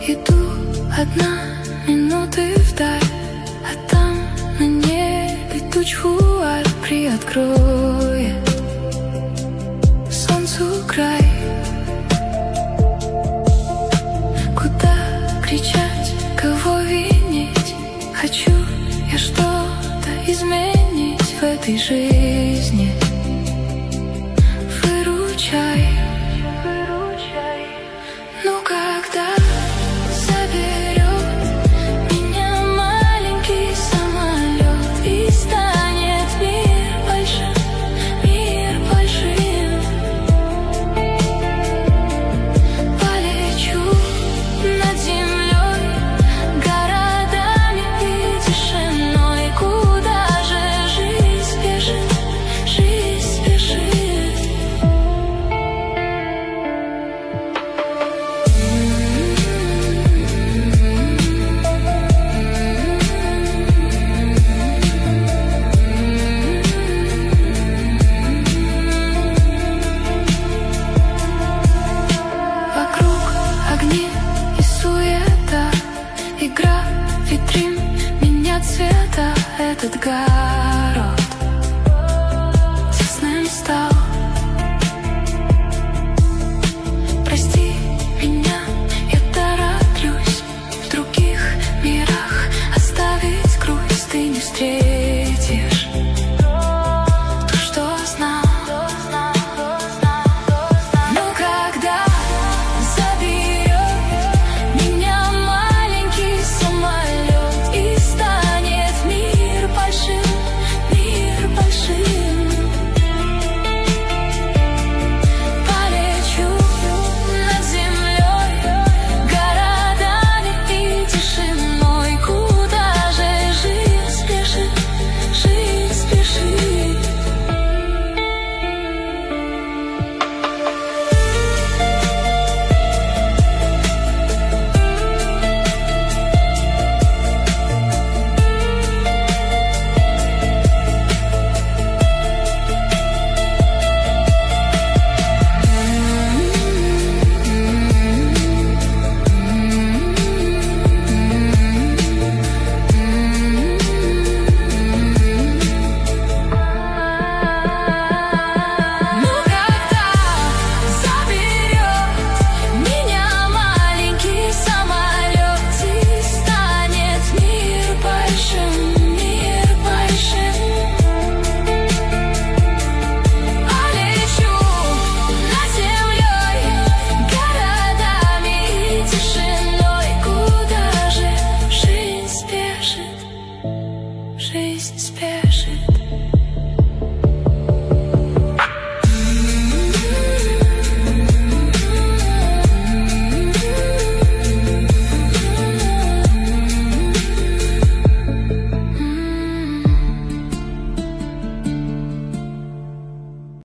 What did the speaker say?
Иду одна, минуты вдаль, а там на небе туч вуаль приоткроет солнцу край. Куда кричать, кого винить? Хочу я что-то изменить в этой жизни. Выручай. Ну когда заберет меня маленький самолет и станет мир большим, полечу над землей, городами и тишиной. Куда же жизнь спешит, жизнь спешит. Огни и суета, игра витрин, менять цвета этот гад.